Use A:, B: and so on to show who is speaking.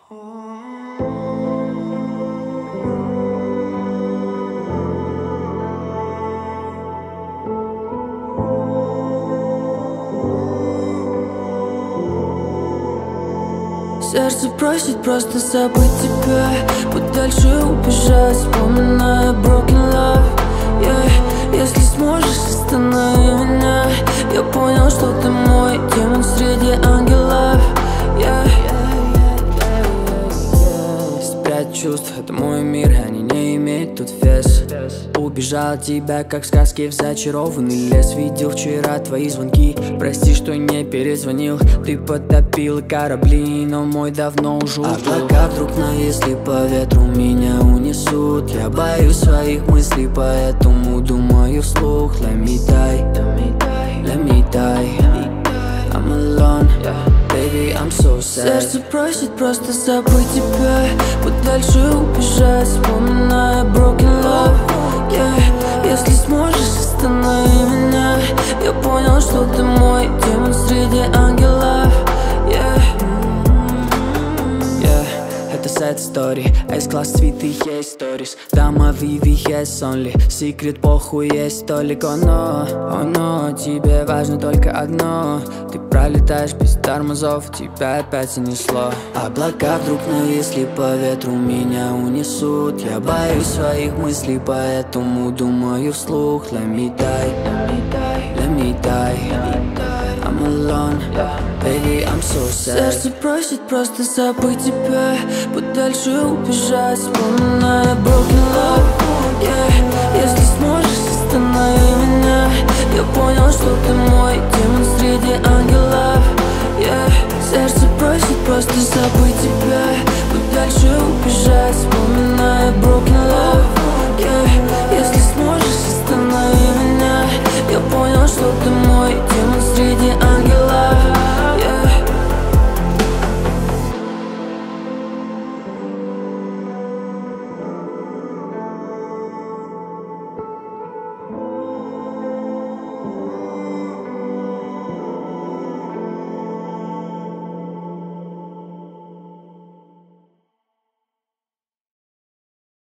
A: Сердце просит просто забыть тебя, подальше убежать, вспоминая broken love, yeah. Если сможешь, останови меня. Я понял, что ты мой демон среди ангелов, yeah. Спрячь чувств, это мой мир, они не имеют тут вес. Убежал от тебя, как в сказке в зачарованный лес. Видел вчера твои звонки, прости, что не перезвонил. Ты потопил корабли, но мой давно уже уплыл. Облака вдруг нависли, по ветру меня унесут. Я боюсь своих мыслей, поэтому думаю вслух. Let me die, I'm alone, baby, I'm so sad. Сердце просит просто забыть тебя, подальше убежать, вспоминая broken love, yeah. Если сможешь, останови меня. Я понял, что ты мой демон среди ангелов, yeah. Это sad story, а из класс цветы есть stories. Дама Vivi есть only, секрет похуй есть только но. О, но тебе важно только одно. Ты пролетаешь без тормозов, тебя опять занесло. Облака вдруг нависли, по ветру меня унесут. Я боюсь своих мыслей, поэтому думаю вслух. Let me die, I'm alone, baby, I'm so sad. Сердце просит просто забыть тебя, подальше убежать, вспоминая broken love, yeah. Если сможешь, останови меня. Я понял, что ты мой демон среди ангелов, yeah. Сердце просит просто забыть тебя, подальше убежать, вспоминая broken love, yeah. Если сможешь, останови меня. Я понял, что ты мой демон среди ангелов.